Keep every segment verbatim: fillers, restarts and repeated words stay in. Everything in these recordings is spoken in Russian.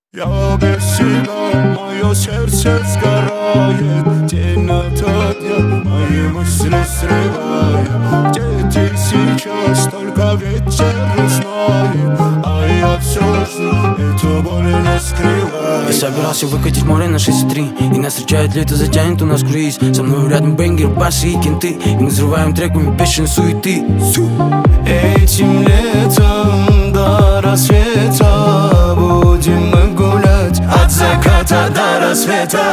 Я без тебя, мое сердце сгорает. День ото дня мои мысли срывают. Где ты сейчас, только ветер знает. А я все жду, эту боль не скрываю. Я собирался выкатить море на шесть три, и нас встречает лето, затянет у нас круиз. Со мной рядом бенгер, басы и кенты, и мы взрываем треками бешеной суеты. Этим летом до рассвета будем мы гулять от заката до рассвета.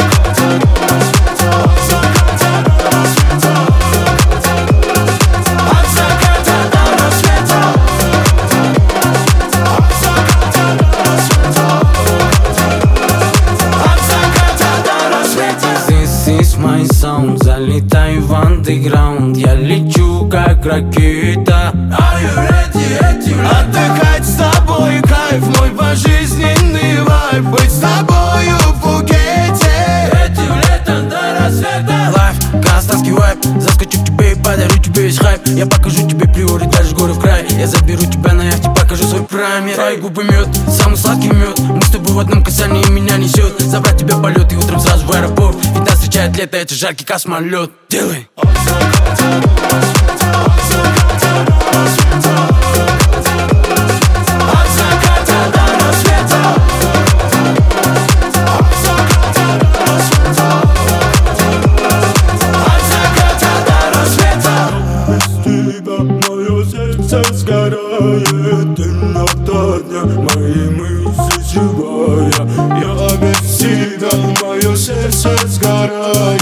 Мой саунд, залетаю в андеграунд. Я лечу как ракета. Are you ready, ready? Отдыхать с тобой кайф, мой пожизненный вайб. Быть с тобою в Пхукете Этим летом до рассвета. Лайф, казахстанский вайб. Заскочу к тебе и подарю тебе весь хайп. Я покажу тебе приоры, даже горы в край. Я заберу тебя на яхте, покажу свой прайм. Твои губы мед, самый сладкий мед. Мы с тобой в одном касании, меня несет. Забрать тебя в полет и утром сразу в аэропорт. Ведь нас встречает лето, это жаркий космолет. Делай! Мое сердце сгорает, день ото дня мои мысли живая. Я без тебя, мое сердце сгорает.